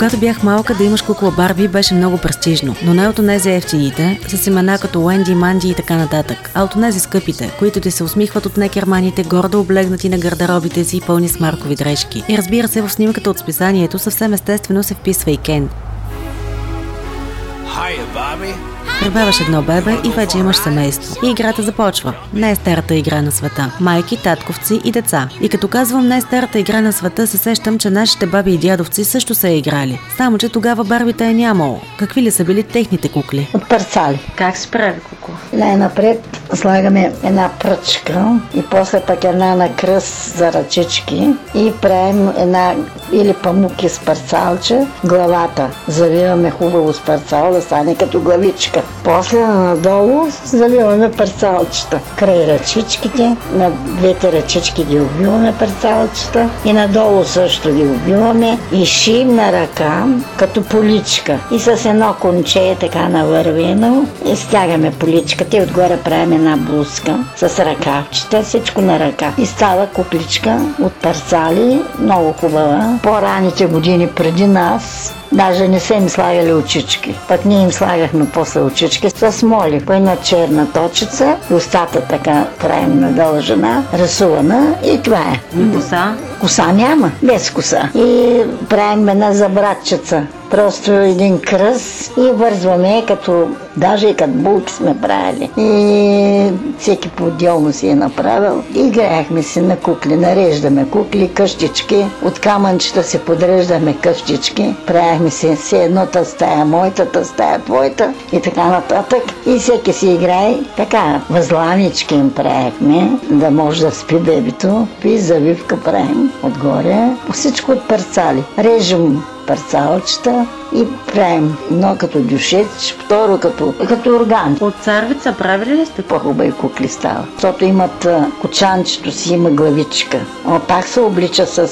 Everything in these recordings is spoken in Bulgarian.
Когато бях малка, да имаш кукла Барби беше много престижно, но не от онези ефтините, с имена като Уенди, Манди и така нататък, а от онези скъпите, които ти се усмихват от некерманите, гордо облегнати на гардеробите си, пълни с маркови дрежки. И разбира се, в снимката от списанието съвсем естествено се вписва и Кен. Прибаваш едно бебе и вече имаш семейство. И играта започва. Най-старата игра на света. Майки, татковци и деца. И като казвам най-старата игра на света, се сещам, че нашите баби и дядовци също са играли. Само, че тогава барбите е нямало. Какви ли са били техните кукли? От парцали. Как се прави кукла? Най-напред слагаме една пръчка и после пък една на кръст за ръчички и правим една или памуки с парцалче. Главата заливаме хубаво с парцал да стане като главичка. После надолу заливаме парцалчета. Край ръчичките, на двете ръчички ги обвиваме парцалчета и надолу също ги обвиваме и шием на ръка като поличка. И с едно конче така навървено и стягаме поличката и отгоре правим една блузка с ръкавчета, всичко на ръка. И става кукличка от парцали, много хубава. По-раните години преди нас даже не са им слагали очички. Пък ние им слагахме после очички с моли. По една черна точица, устата така правим надължена, рисувана и това е. Коса? Коса няма, без коса. И правим една забратчица. Просто един кръст и вързваме като, даже и като булки сме правили. И всеки по-отделно си е направил. И играехме си на кукли, нареждаме кукли, къщички. От камънчета си подреждаме къщички. Правихме си едната стая моята, стая твоята и така нататък. И всеки си играе така. Възлавнички им правихме, да може да спи бебето. И завивка правим отгоре. Всичко от парцали. Режем парцалчета и правим едно като дюшеч, второ като орган. От царвица правили ли сте? По-хубави кукли става. Защото имат кочанчето си, има главичка. Но пак се облича с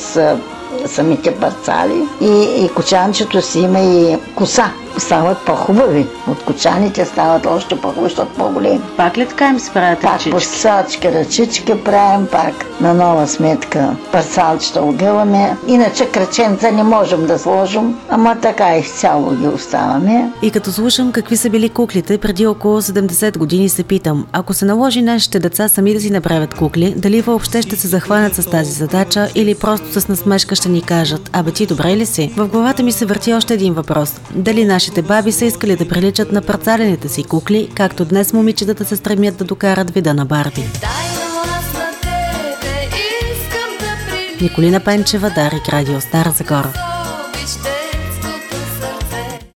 самите парцали и кочанчето си има и коса. Стават по-хубави. От кочаните стават още по-хубави, защото по-големи. Пак ли така им се правят ръчички? Пак посачки, ръчички правим, пак на нова сметка парцалчета огъваме. Иначе кръченца не можем да сложим, ама така и цяло ги оставаме. И като слушам какви са били куклите, преди около 70 години се питам, ако се наложи нашите деца сами да си направят кукли, дали въобще ще се захванат с тази задача или просто с насмешка ще ни кажат: абе ти добре ли си? В главата ми се върти още един въпрос. Дали нашите баби са искали да приличат на парцалените си кукли, както днес момичетата се стремят да докарат вида на Барби? Николина Пенчева, Дарик, Радио Стара Загора.